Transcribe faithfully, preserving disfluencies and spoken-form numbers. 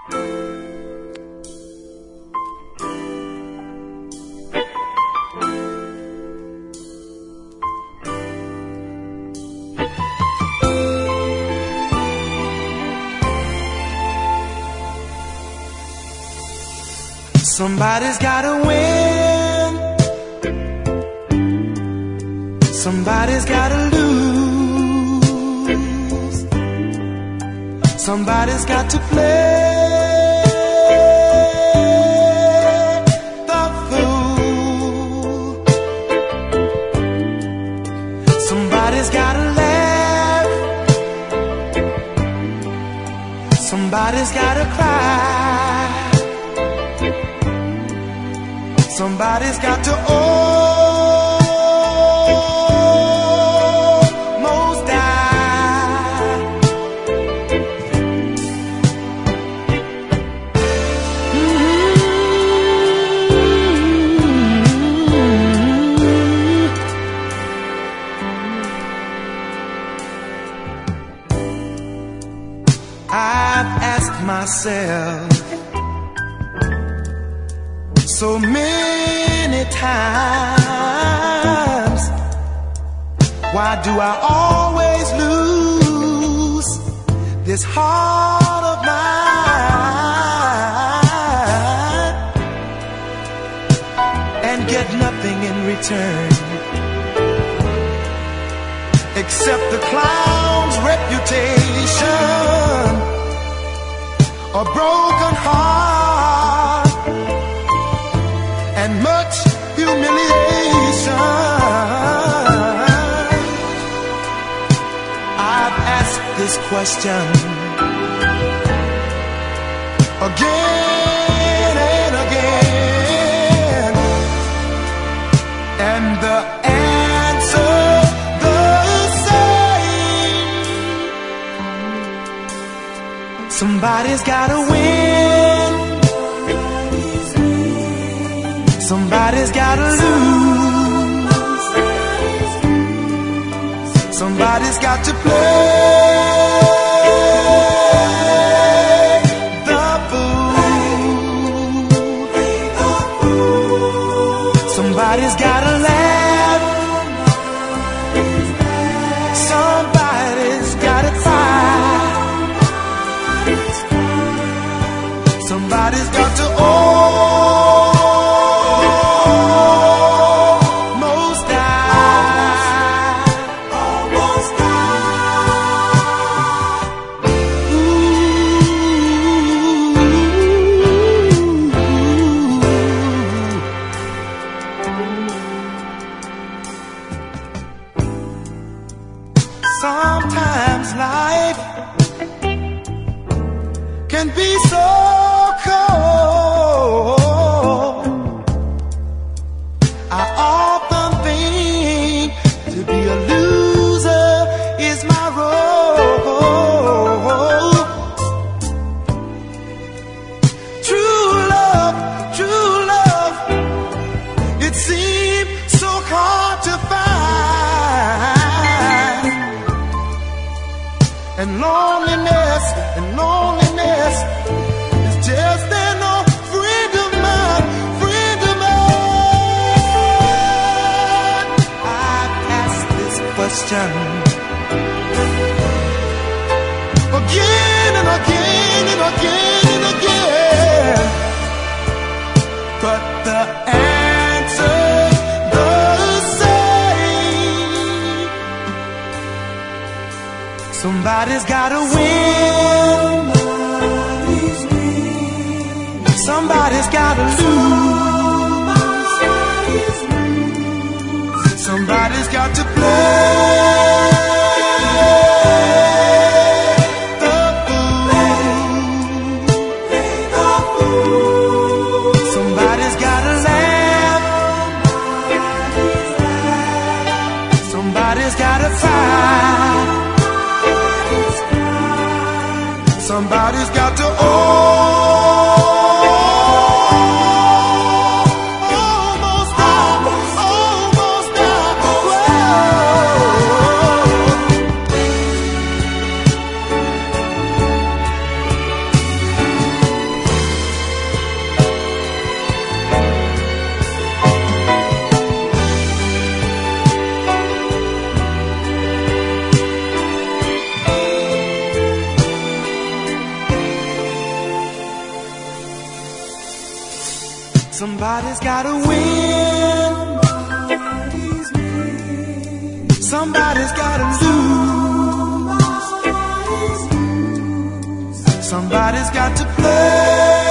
Somebody's gotta win. Somebody's gotta lose. Somebody's got to play the fool. Somebody's gotta laugh. Somebody's gotta cry. Somebody's got to almost die. Mm-hmm. I've asked myself so many times, why do I always lose this heart of mine and get nothing in return except the clown's reputation, a broken heart, and much humiliation. I've asked this question again and again, and the answer the same. Somebody's gotta win. Somebody's gotta lose. Somebody's got to play the fool. Somebody's gotta laugh. Somebody's gotta cry. Somebody's got to own. Sometimes life can be so cold. I often think to be a loser is my role. True love, true love, it seems so hard to find. And loneliness, and loneliness is just an old friend of mine, friend of mine. I've asked this question again and again and again and again, but the answer the same. Somebody's gotta win. Somebody's gotta lose. Somebody's got to play the fool. Somebody's gotta laugh. Somebody's gotta cry. Somebody's got to almost die, almost die. Whoa. Somebody's gotta win. Somebody's gotta lose. Somebody's got to play.